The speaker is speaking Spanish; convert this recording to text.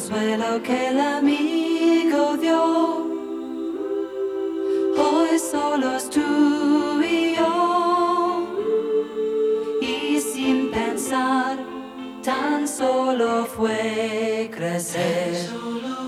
consuelo que el amigo dio. Hoy solos tú y yo, y sin pensar, tan solo fue crecer.